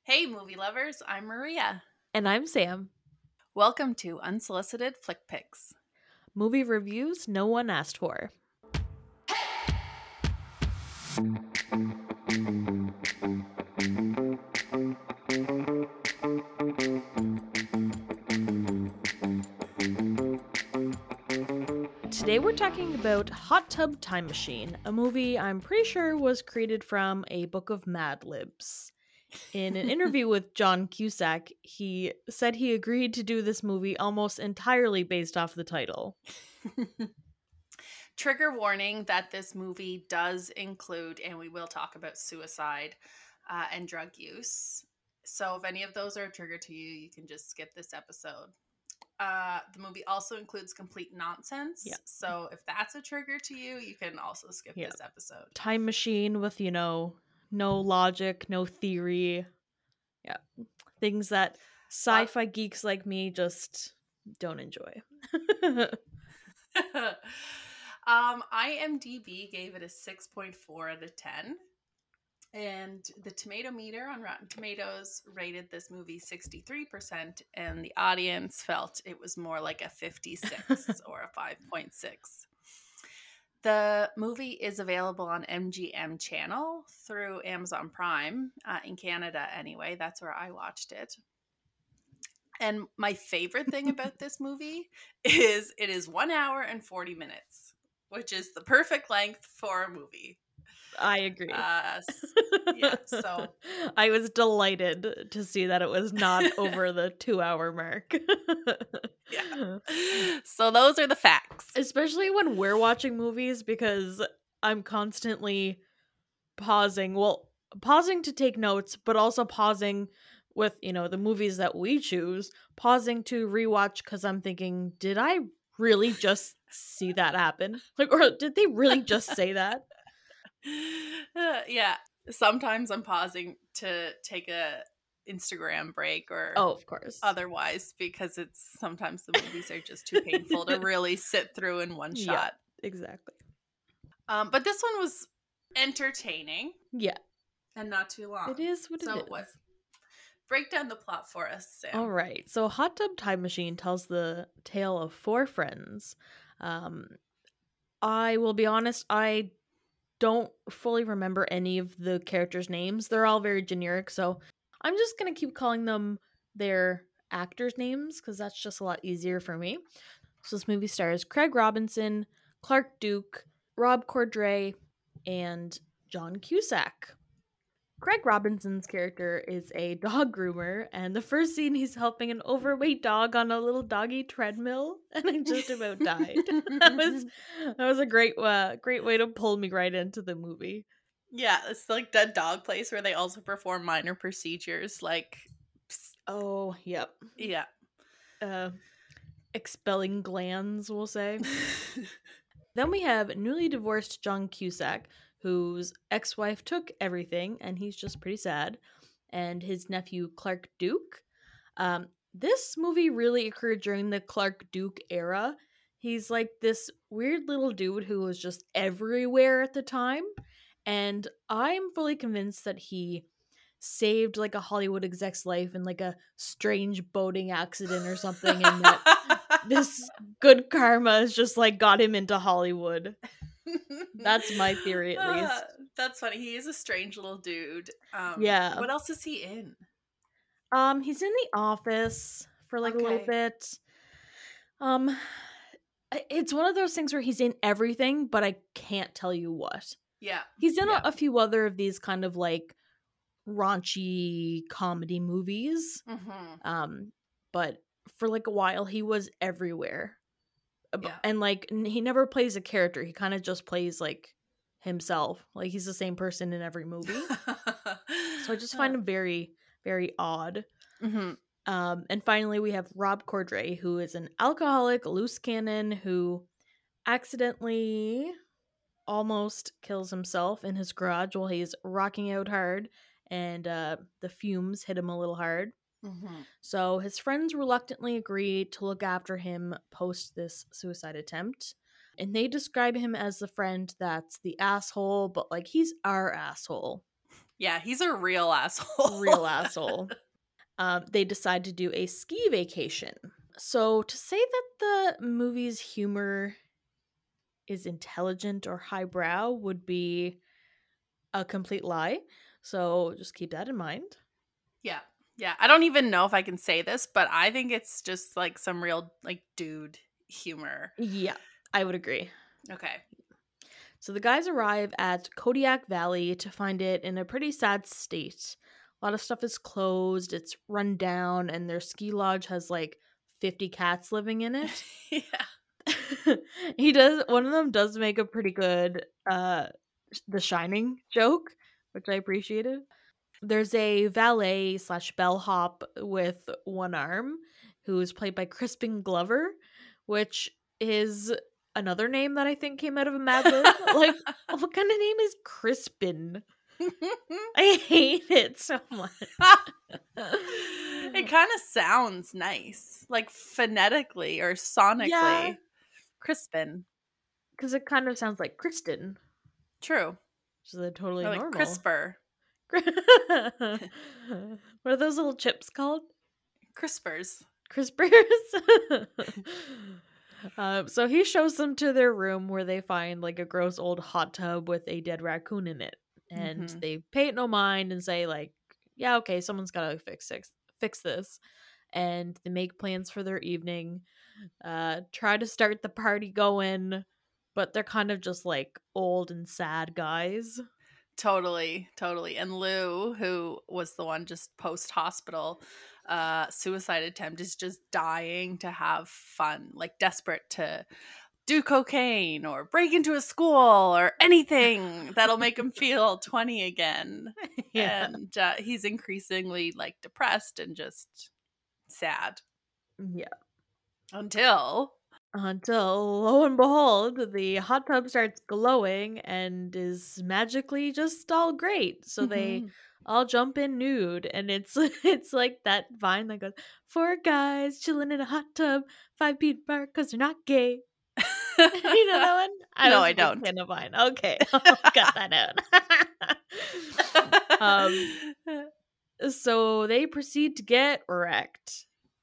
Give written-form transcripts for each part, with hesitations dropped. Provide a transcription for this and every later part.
Hey, movie lovers, I'm Maria. And I'm Sam. Welcome to Unsolicited Flick Pics. Movie reviews no one asked for. Today we're talking about Hot Tub Time Machine, a movie I'm pretty sure was created from a book of Mad Libs. In an interview with John Cusack, he said he agreed to do this movie almost entirely based off the title. Trigger warning that this movie does include, and we will talk about suicide and drug use. So if any of those are a trigger to you, you can just skip this episode. The movie also includes complete nonsense. Yeah. So if that's a trigger to you, you can also skip Yeah. this episode. Time machine with, no logic, no theory. Yeah. Things that sci-fi geeks like me just don't enjoy. IMDb gave it a 6.4 out of 10. And the tomato meter on Rotten Tomatoes rated this movie 63%, and the audience felt it was more like a 56 or a 5.6. The movie is available on MGM Channel through Amazon Prime, in Canada anyway. That's where I watched it. And my favorite thing about this movie is it is 1 hour and 40 minutes, which is the perfect length for a movie. I agree. Yeah, so I was delighted to see that it was not over the 2-hour mark. Yeah. So those are the facts. Especially when we're watching movies, because I'm constantly pausing to take notes, but also pausing with, the movies that we choose, pausing to rewatch because I'm thinking, did I really just see that happen? Or did they really just say that? Yeah. Sometimes I'm pausing to take a Instagram break or of course, otherwise, because it's sometimes the movies are just too painful to really sit through in one shot. Exactly. But this one was entertaining. Yeah. And not too long. It is what it is. What? Break down the plot for us, Sam. All right. So Hot Tub Time Machine tells the tale of 4 friends. I will be honest, I don't fully remember any of the characters' names. They're all very generic, so I'm just going to keep calling them their actors' names because that's just a lot easier for me. So this movie stars Craig Robinson, Clark Duke, Rob Corddry, and John Cusack. Craig Robinson's character is a dog groomer, and the first scene he's helping an overweight dog on a little doggy treadmill, and I just about died. that was a great way to pull me right into the movie. Yeah, it's like Dead Dog Place where they also perform minor procedures like oh, yep. Yeah. Expelling glands, we'll say. Then we have newly divorced John Cusack, whose ex-wife took everything, and he's just pretty sad, and his nephew Clark Duke. This movie really occurred during the Clark Duke era. He's like this weird little dude who was just everywhere at the time, and I'm fully convinced that he saved like a Hollywood exec's life in like a strange boating accident or something, and that this good karma has just like got him into Hollywood. That's my theory, at least. That's funny. He is a strange little dude. Yeah. What else is he in? He's in The Office for like a little bit. It's one of those things where he's in everything, but I can't tell you what. Yeah. He's in a few other of these kind of like raunchy comedy movies. Mm-hmm. But for like a while he was everywhere. And like he never plays a character. He kind of just plays like himself. Like he's the same person in every movie. So I just find him very, very odd. Mm-hmm. And finally we have Rob Corddry, who is an alcoholic loose cannon who accidentally almost kills himself in his garage while he's rocking out hard, and the fumes hit him a little hard. Mm-hmm. So his friends reluctantly agree to look after him post this suicide attempt. And they describe him as the friend that's the asshole, but like he's our asshole. Yeah, he's a real asshole. Real asshole. They decide to do a ski vacation. So to say that the movie's humor is intelligent or highbrow would be a complete lie. So just keep that in mind. Yeah. Yeah. I don't even know if I can say this, but I think it's just like some real like dude humor. Yeah, I would agree. Okay. So the guys arrive at Kodiak Valley to find it in a pretty sad state. A lot of stuff is closed, it's run down, and their ski lodge has like 50 cats living in it. Yeah. One of them does make a pretty good The Shining joke, which I appreciated. There's a valet slash bellhop with one arm who's played by Crispin Glover, which is another name that I think came out of a Mad Lib. Like, what kind of name is Crispin? I hate it so much. It kind of sounds nice, like phonetically or sonically. Yeah. Crispin. Because it kind of sounds like Kristen. True. Which is totally Or like normal. CRISPR. What are those little chips called? Crispers. Crispers. So he shows them to their room where they find like a gross old hot tub with a dead raccoon in it, and they pay it no mind and say like, "Yeah, okay, someone's gotta fix this," and they make plans for their evening. Try to start the party going, but they're kind of just like old and sad guys. Totally. And Lou, who was the one just post-hospital suicide attempt, is just dying to have fun, like desperate to do cocaine or break into a school or anything that'll make him feel 20 again. Yeah. And he's increasingly like depressed and just sad. Yeah. Until lo and behold, the hot tub starts glowing and is magically just all great. So they all jump in nude, and it's it's like that vine that goes, 4 guys chilling in a hot tub, 5 feet apart because they're not gay. You know that one? No, I don't. In a vine. Okay, I'll cut that out. So they proceed to get wrecked.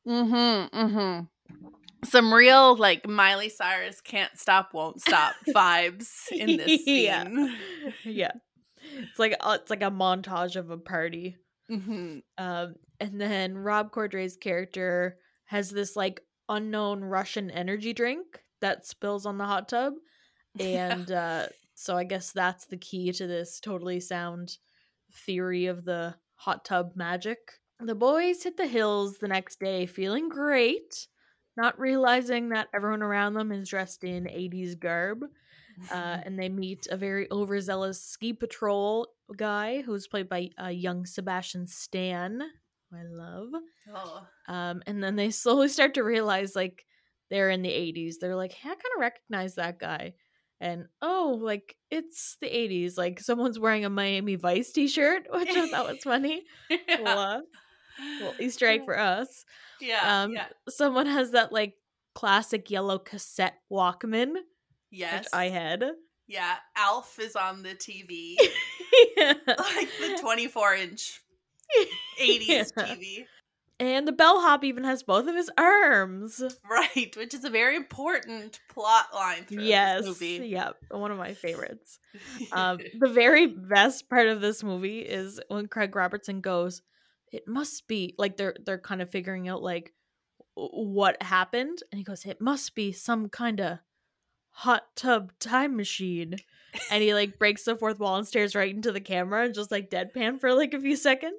Some real like Miley Cyrus can't stop, won't stop vibes in this scene. Yeah. It's like a montage of a party. Mm-hmm. And then Rob Corddry's character has this like unknown Russian energy drink that spills on the hot tub, and so I guess that's the key to this totally sound theory of the hot tub magic. The boys hit the hills the next day feeling great, not realizing that everyone around them is dressed in 80s garb. And they meet a very overzealous ski patrol guy who's played by young Sebastian Stan, who I love. Oh. And then they slowly start to realize like they're in the 80s. They're like, hey, I kind of recognize that guy. And oh, like it's the 80s. Like someone's wearing a Miami Vice t-shirt, which I thought was funny. Yeah. Well, Easter egg for us. Yeah. Someone has that like classic yellow cassette Walkman. Yes. Which I had. Yeah. Alf is on the TV. Yeah. Like the 24-inch 80s TV. And the bellhop even has both of his arms. Right, which is a very important plot line through this movie. Yeah, one of my favorites. The very best part of this movie is when Craig Robertson goes, it must be, like they're kind of figuring out like what happened, and he goes, it must be some kind of hot tub time machine. And he like breaks the fourth wall and stares right into the camera and just like deadpan for like a few seconds.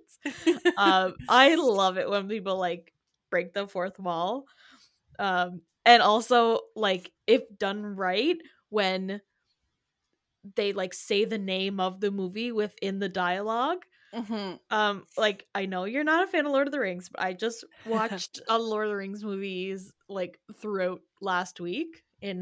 I love it when people like break the fourth wall. And also like if done right, when they like say the name of the movie within the dialogue. Like I know you're not a fan of Lord of the Rings, but I just watched a Lord of the Rings movies like throughout last week in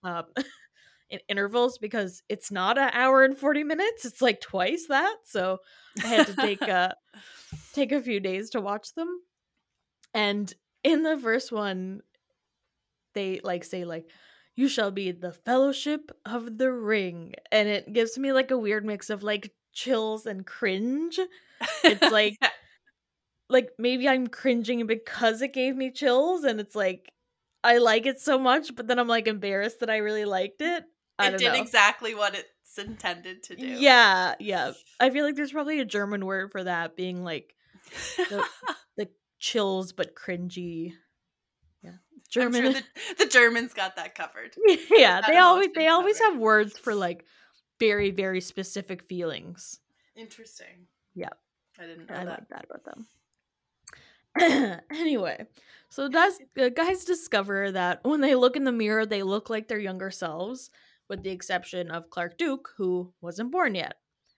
in intervals, because it's not an hour and 40 minutes, it's like twice that, so I had to take a few days to watch them. And in the first one they like say like, you shall be the Fellowship of the Ring, and it gives me like a weird mix of like chills and cringe. It's like Yeah. maybe I'm cringing because it gave me chills, and it's like I like it so much, but then I'm like embarrassed that I really liked it. I It don't did know. exactly what it's intended to do. Yeah, yeah. I feel like there's probably a German word for that, being like the the chills but cringy. Yeah. I'm sure German. the Germans got that covered. Yeah, That they emotion always covered. have words for like very, very specific feelings. Interesting. Yeah, I didn't know I that. like that about them. Anyway, so guys discover that when they look in the mirror, they look like their younger selves, with the exception of Clark Duke, who wasn't born yet.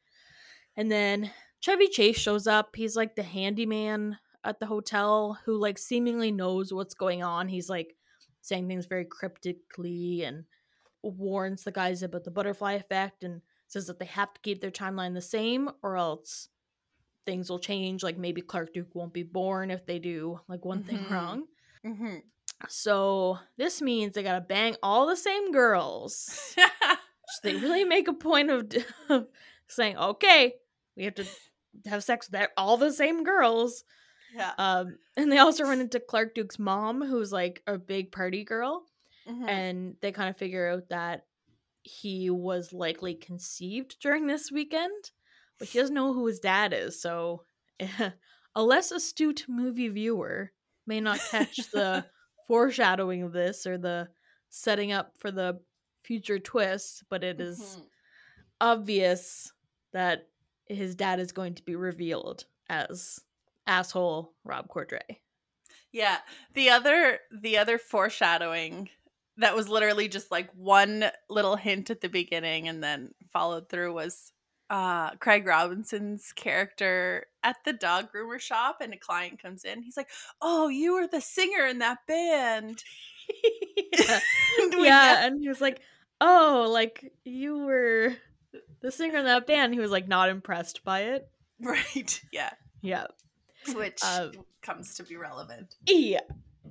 And then Chevy Chase shows up. He's like the handyman at the hotel who like seemingly knows what's going on. He's like saying things very cryptically and warns the guys about the butterfly effect and says that they have to keep their timeline the same or else things will change. Like maybe Clark Duke won't be born if they do like one thing wrong. Mm-hmm. So this means they gotta bang all the same girls. So they really make a point of saying, okay, we have to have sex with all the same girls. Yeah. And they also run into Clark Duke's mom, who's like a big party girl. Mm-hmm. And they kind of figure out that he was likely conceived during this weekend, but he doesn't know who his dad is. So a less astute movie viewer may not catch the foreshadowing of this or the setting up for the future twist, but it is obvious that his dad is going to be revealed as asshole Rob Corddry. Yeah. The other foreshadowing that was literally just like one little hint at the beginning and then followed through was Craig Robinson's character at the dog groomer shop, and a client comes in. He's like, "Oh, you were the singer in that band." Yeah. Yeah, and he was like, "Oh, like you were the singer in that band." He was like not impressed by it. Right. Yeah. Yeah. Which comes to be relevant. Yeah.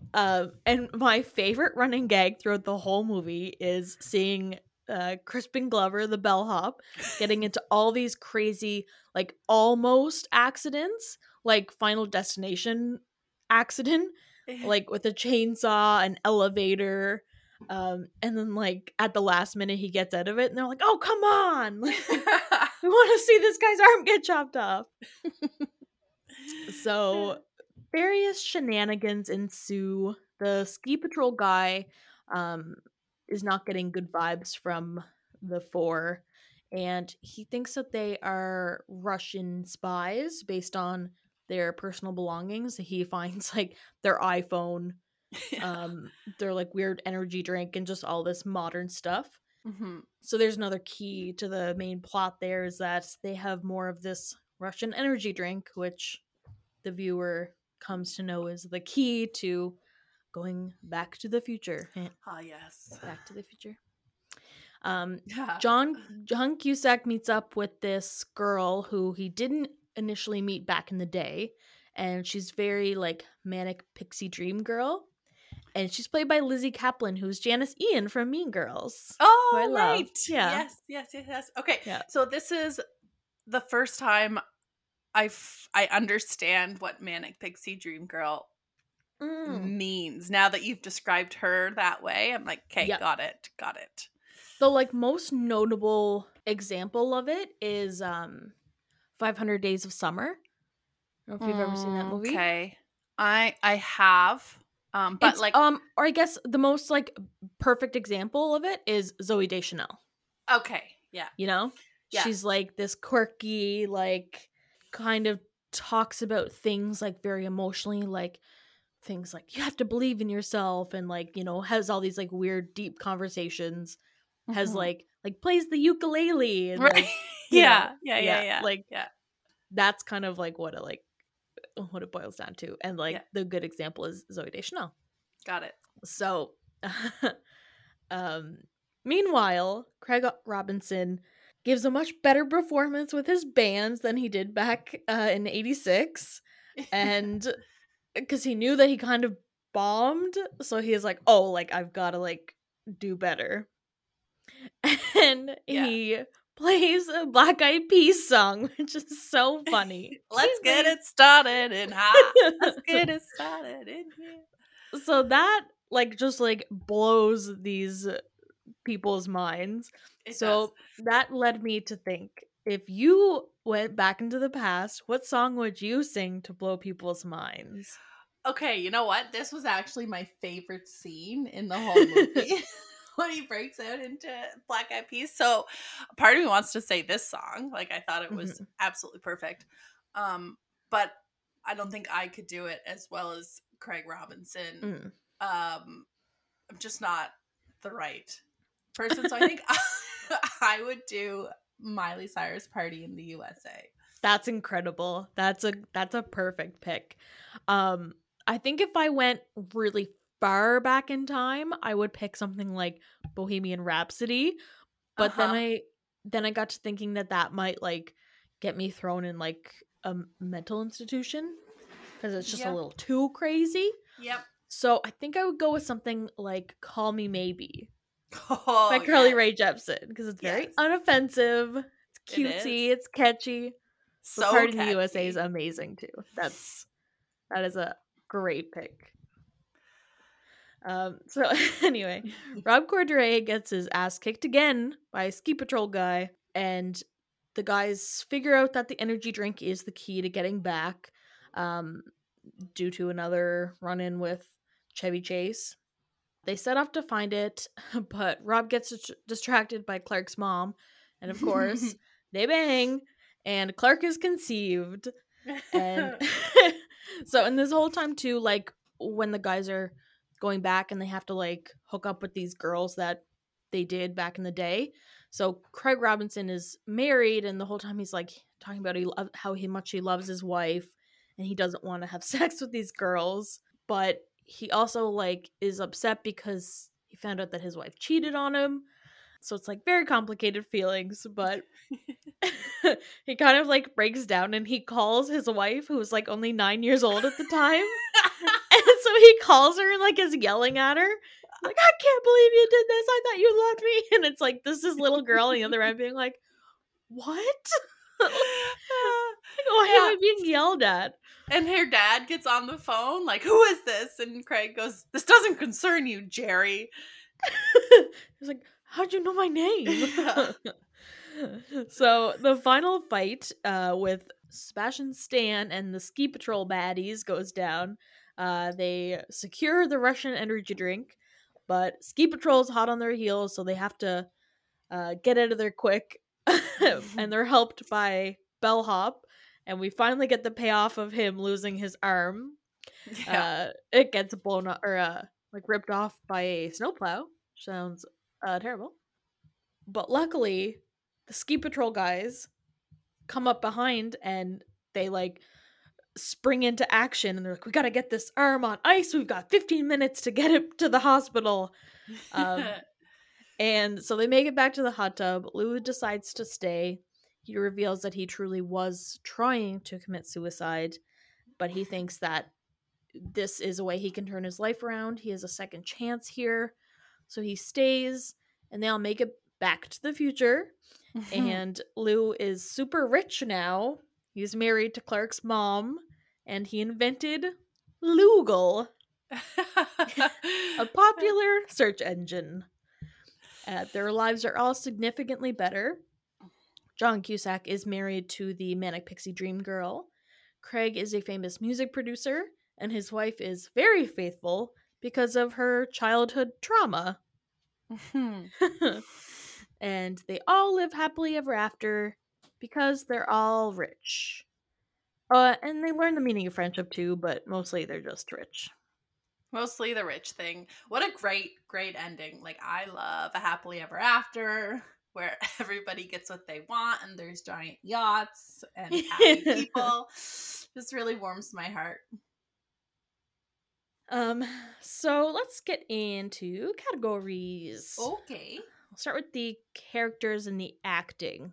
And my favorite running gag throughout the whole movie is seeing Crispin Glover, the bellhop, getting into all these crazy, like almost accidents, like Final Destination accident, like with a chainsaw, an elevator, and then like at the last minute he gets out of it, and they're like, "Oh, come on! Like, we want to see this guy's arm get chopped off." So various shenanigans ensue. The ski patrol guy is not getting good vibes from the four, and he thinks that they are Russian spies based on their personal belongings. He finds like their iPhone, their like weird energy drink, and just all this modern stuff. Mm-hmm. So there's another key to the main plot there, is that they have more of this Russian energy drink, which the viewer comes to know is the key to going back to the future. Ah, yes. Back to the future. Yeah. John Cusack meets up with this girl who he didn't initially meet back in the day, and she's very like manic pixie dream girl, and she's played by Lizzie Kaplan, who's Janice Ian from Mean Girls. Oh, who I love. right. Yeah. Yes. Okay. Yeah. So this is the first time I understand what manic pixie dream girl means. Now that you've described her that way, I'm like, okay, Yep. got it. The like most notable example of it is 500 Days of Summer. I don't know if you've ever seen that movie. Okay. I have. But it's, like or I guess the most like perfect example of it is Zooey Deschanel. Okay. Yeah. You know? Yeah. She's like this quirky, like kind of talks about things like very emotionally, like things like you have to believe in yourself, and like, you know, has all these like weird deep conversations. Has like plays the ukulele and right. like Yeah. Like yeah. That's kind of like what it boils down to. And like the good example is Zooey Deschanel. Got it. So meanwhile, Craig Robinson gives a much better performance with his bands than he did back in 86. And because he knew that he kind of bombed, so he is like, oh, like I've got to like do better. And he plays a Black Eyed Peas song, which is so funny. Let's get it started in high. Let's get it started in here. So that like just like blows these people's minds. It does. So that led me to think, if you went back into the past, what song would you sing to blow people's minds? Okay, you know what? This was actually my favorite scene in the whole movie. When he breaks out into Black Eyed Peas. So part of me wants to say this song. Like, I thought it was absolutely perfect. But I don't think I could do it as well as Craig Robinson. I'm just not the right person. So I think I would do Miley Cyrus Party in the USA. That's incredible. That's a perfect pick. I think if I went really far back in time, I would pick something like Bohemian Rhapsody. But then I got to thinking that might like get me thrown in like a mental institution because it's just a little too crazy. Yep. So I think I would go with something like Call Me Maybe by Carly Rae Jepsen because it's very unoffensive. It's cutesy. It's catchy. So the Part catchy. in the USA is amazing too. That is a great pick. So anyway, Rob Corddry gets his ass kicked again by a ski patrol guy, and the guys figure out that the energy drink is the key to getting back, due to another run-in with Chevy Chase. They set off to find it, but Rob gets distracted by Clark's mom, and of course, they bang, and Clark is conceived. And so, in this whole time too, like when the guys are going back and they have to like hook up with these girls that they did back in the day. So Craig Robinson is married, and the whole time he's like talking about how much he loves his wife, and he doesn't want to have sex with these girls, but he also like is upset because he found out that his wife cheated on him. So it's like very complicated feelings, but he kind of like breaks down and he calls his wife, who was like only 9 years old at the time. And so he calls her and like is yelling at her. Like, I can't believe you did this. I thought you loved me. And it's like this little girl on the other end being like, what? Why am I being yelled at? And her dad gets on the phone, like, who is this? And Craig goes, this doesn't concern you, Jerry. He's like, how'd you know my name? So the final fight with Sebastian Stan and the ski patrol baddies goes down. They secure the Russian energy drink, but ski patrol's hot on their heels, so they have to get out of there quick. And they're helped by Bellhop, and we finally get the payoff of him losing his arm. It gets blown up or like ripped off by a snowplow. Sounds terrible. But luckily, the ski patrol guys come up behind and they like spring into action, and they're like, we gotta get this arm on ice. We've got 15 minutes to get it to the hospital. And so they make it back to the hot tub. Lou decides to stay. He reveals that he truly was trying to commit suicide, but he thinks that this is a way he can turn his life around. He has a second chance here. So he stays, and they all make it back to the future. And Lou is super rich now. He's married to Clark's mom, and he invented Loogle, a popular search engine. Their lives are all significantly better. John Cusack is married to the Manic Pixie Dream Girl. Craig is a famous music producer, and his wife is very faithful because of her childhood trauma. And they all live happily ever after because they're all rich. And they learn the meaning of friendship too, but mostly they're just rich. Mostly the rich thing. What a great ending. Like, I love a happily ever after where everybody gets what they want and there's giant yachts and happy people. This really warms my heart. So let's get into categories. Okay. I'll start with the characters and the acting.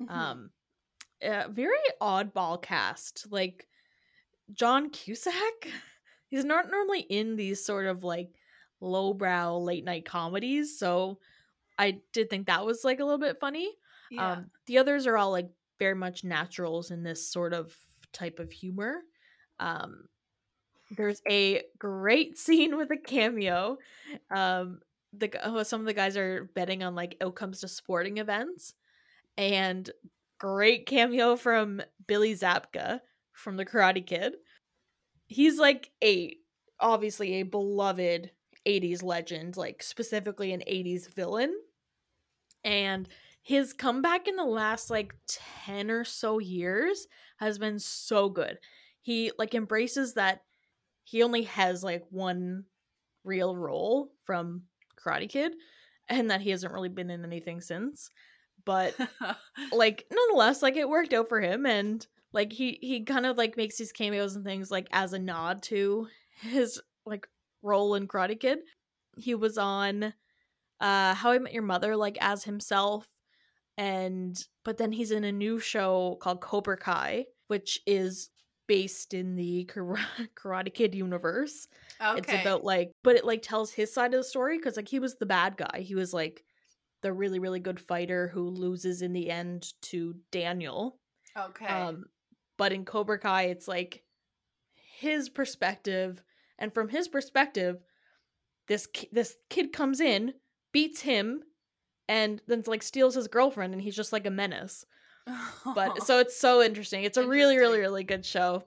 Very oddball cast. Like, John Cusack, he's not normally in these sort of like lowbrow late night comedies, so I did think that was like a little bit funny. Yeah. The others are all like very much naturals in this sort of type of humor. Um, there's a great scene with a cameo. Um, some of the guys are betting on like outcomes to sporting events, and great cameo from Billy Zabka from The Karate Kid. He's like obviously a beloved 80s legend, like specifically an 80s villain. And his comeback in the last like 10 or so years has been so good. He like embraces that he only has like one real role from Karate Kid and that he hasn't really been in anything since. But like nonetheless, like it worked out for him, and like he kind of like makes these cameos and things like as a nod to his like role in Karate Kid. He was on How I Met Your Mother like as himself, and but then he's in a new show called Cobra Kai, which is based in the Karate Kid universe. It's Okay. about like, but it like tells his side of the story because like he was the bad guy. He was like the really really good fighter who loses in the end to Daniel. Okay. But in Cobra Kai, it's like his perspective, and from his perspective, this kid comes in, beats him, and then like steals his girlfriend, and he's just like a menace. But so it's so interesting. It's a really really Interesting. really good show.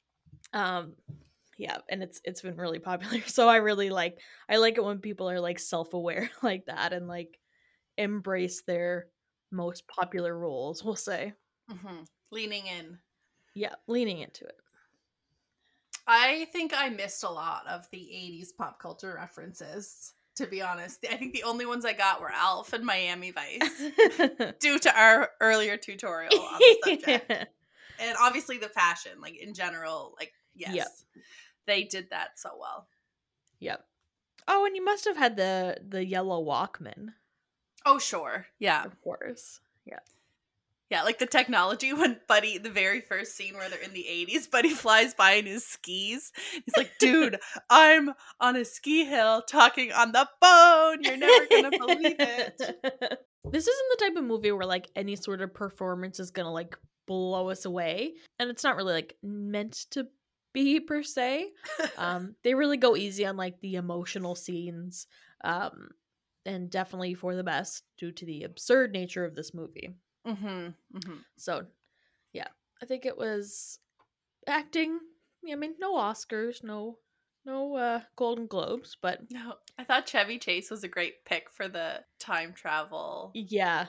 Yeah, and it's been really popular. So I like it when people are like self-aware like that and like embrace their most popular roles, we'll say. Leaning in. Yeah, leaning into it. I think I missed a lot of the 80s pop culture references, to be honest. I think the only ones I got were Alf and Miami Vice due to our earlier tutorial on the subject. And obviously the fashion, like in general, like yes. Yep. They did that so well. Yep. Oh, and you must have had the yellow Walkman. Oh, sure. Yeah. Of course. Yeah. Yeah, like the technology when Buddy, the very first scene where they're in the 80s, Buddy flies by in his skis. He's like, dude, I'm on a ski hill talking on the phone. You're never going to believe it. This isn't the type of movie where like any sort of performance is going to like blow us away. And it's not really like meant to be per se. They really go easy on like the emotional scenes. And definitely for the best due to the absurd nature of this movie. So, yeah, I think it was acting. I mean, no Oscars, no Golden Globes, but no, I thought Chevy Chase was a great pick for the time travel. Yeah.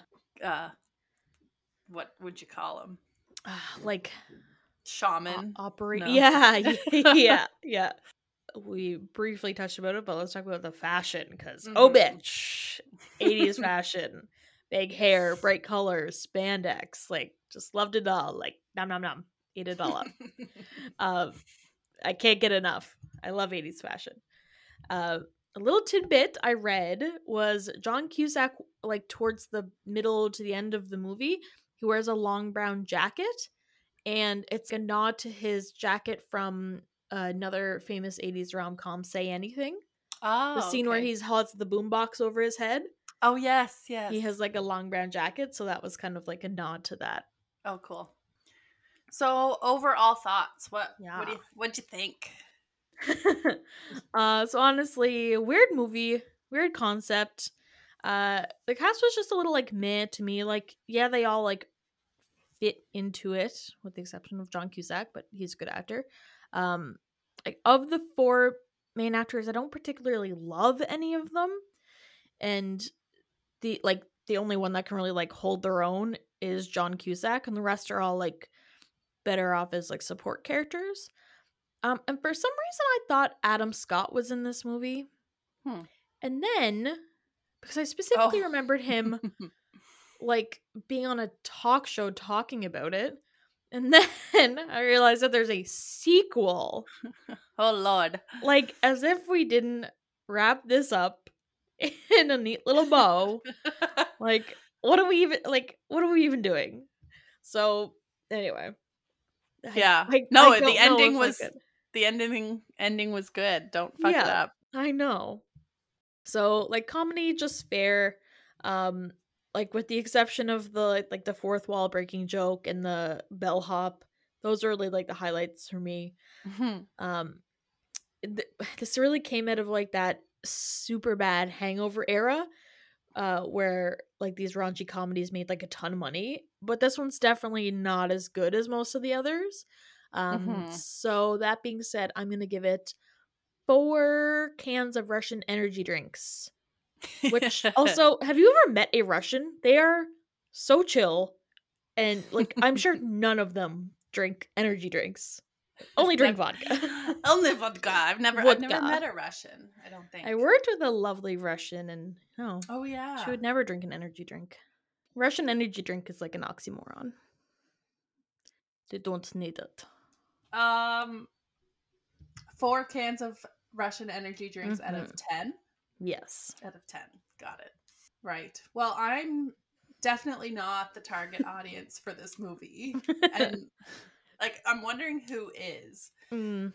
What would you call him? Like shaman operator. No. Yeah. We briefly touched about it, but let's talk about the fashion because oh bitch, 80s fashion. Big hair, bright colors, spandex, like just loved it all. Like nom nom nom, eat it all up. I can't get enough. I love 80s fashion. A little tidbit I read was John Cusack, like towards the middle to the end of the movie, he wears a long brown jacket, and it's a nod to his jacket from another famous 80s rom-com, Say Anything. Oh, the scene where he holds the boombox over his head. Oh, yes. He has like a long brown jacket, so that was kind of like a nod to that. Oh, cool. So, overall thoughts. What'd you think? So honestly, weird movie, weird concept. The cast was just a little like meh to me. Like, yeah, they all like fit into it, with the exception of John Cusack, but he's a good actor. Like of the four main actors, I don't particularly love any of them, and the only one that can really like hold their own is John Cusack, and the rest are all like better off as like support characters. And for some reason I thought Adam Scott was in this movie. And then, because I specifically remembered him like being on a talk show talking about it, and then I realized that there's a sequel. Oh Lord. Like, as if we didn't wrap this up in a neat little bow. Like, what are we even doing? So, anyway. Yeah. The ending was good. Don't fuck it up. I know. So, like, comedy, just fair. like with the exception of the like the fourth wall breaking joke and the bellhop, those are really like the highlights for me. Mhm. Um, this really came out of like that super bad Hangover era, where like these raunchy comedies made like a ton of money, but this one's definitely not as good as most of the others. Mhm. So that being said, I'm gonna give it 4 cans of Russian energy drinks. Which also, have you ever met a Russian? They are so chill, and like I'm sure none of them drink energy drinks. Only drink Never. vodka. Only vodka. I've never Vodka. met a Russian, I don't think. I worked with a lovely Russian, and no, Oh she yeah. would never drink an energy drink. Russian energy drink is like an oxymoron. They don't need it. 4 cans of Russian energy drinks out of Mhm. 10. Yes. Out of 10. Got it. Right. Well, I'm definitely not the target audience for this movie. And like I'm wondering who is. Mm,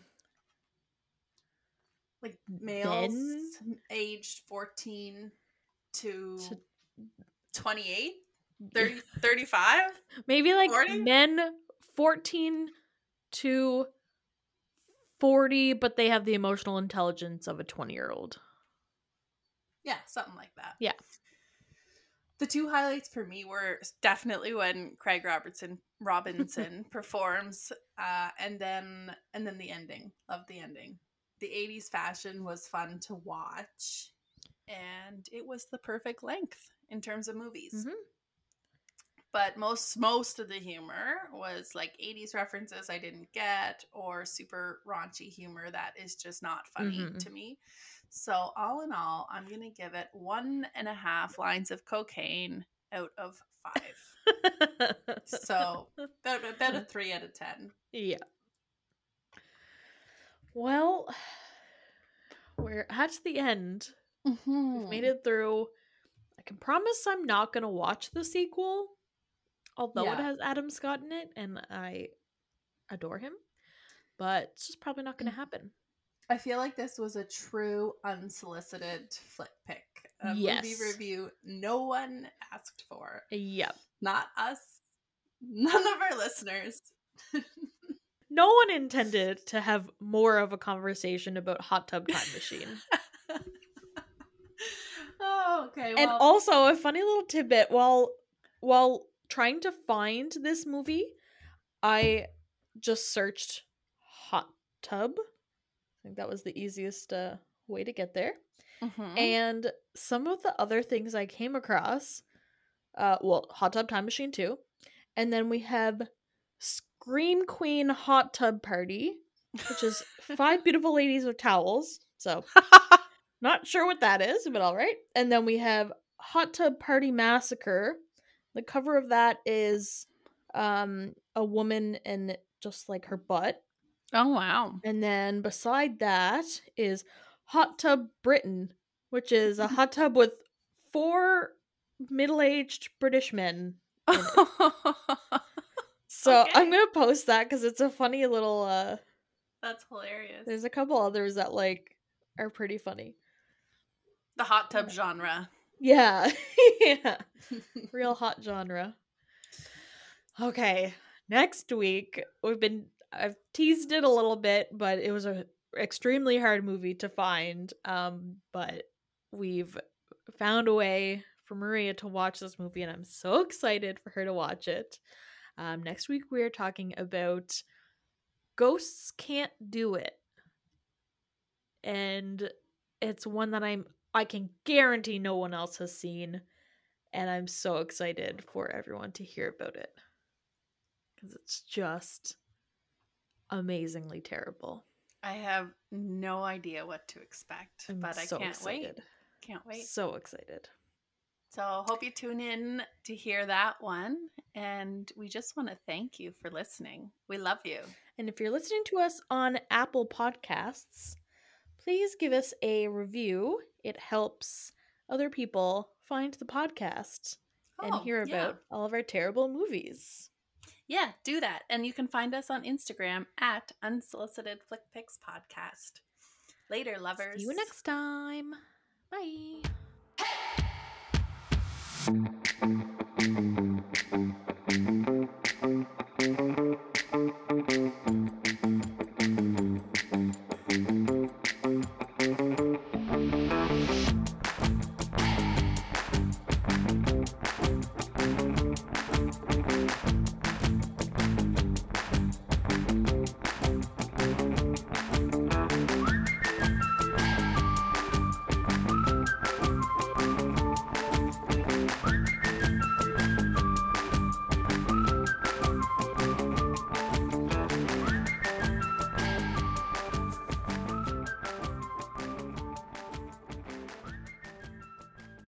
Like males men aged 14 to to 28, 30, 35, maybe like 40? men 14 to 40, but they have the emotional intelligence of a 20-year-old. Yeah, something like that. Yeah. The 2 highlights for me were definitely when Craig Robinson performs, and then the ending. Love the ending. The 80s fashion was fun to watch, and it was the perfect length in terms of movies. Mm-hmm. But most of the humor was like 80s references I didn't get, or super raunchy humor that is just not funny Mm-hmm. to me. So all in all, I'm gonna give it 1.5 lines of cocaine out of 5. So about a 3 out of 10. Yeah. Well, we're at the end. We've made it through. I can promise I'm not going to watch the sequel, although it Yeah. has Adam Scott in it, and I adore him. But it's just probably not going to happen. I feel like this was a true unsolicited flick pick. A movie Yes. review no one asked for. Yep. Not us. None of our listeners. No one intended to have more of a conversation about Hot Tub Time Machine. Oh, okay. And Well, also a funny little tidbit, while trying to find this movie, I just searched hot tub. I think that was the easiest way to get there. And some of the other things I came across, Hot Tub Time Machine 2. And then we have Scream Queen Hot Tub Party, which is 5 beautiful ladies with towels. So, not sure what that is, but all right. And then we have Hot Tub Party Massacre. The cover of that is a woman and just like her butt. oh wow. And then beside that is Hot Tub Britain, which is a hot tub with 4 middle-aged British men in it. So Okay. I'm gonna post that because it's a funny little That's hilarious. there's a couple others that like are pretty funny. The hot tub genre. Yeah. Yeah. Real hot genre. Okay. Next week I've teased it a little bit, but it was a extremely hard movie to find. But we've found a way for Maria to watch this movie, and I'm so excited for her to watch it. Next week we are talking about Ghosts Can't Do It. And it's one that I can guarantee no one else has seen, and I'm so excited for everyone to hear about it. Because it's just amazingly terrible. I have no idea what to expect, but I can't excited. wait. Can't wait. So excited. So hope you tune in to hear that one. And we just want to thank you for listening. We love you. And if you're listening to us on Apple Podcasts, please give us a review. It helps other people find the podcast and hear about all of our terrible movies. Yeah, do that. And you can find us on Instagram at Unsolicited Flick Picks Podcast. Later, lovers. See you next time. Bye.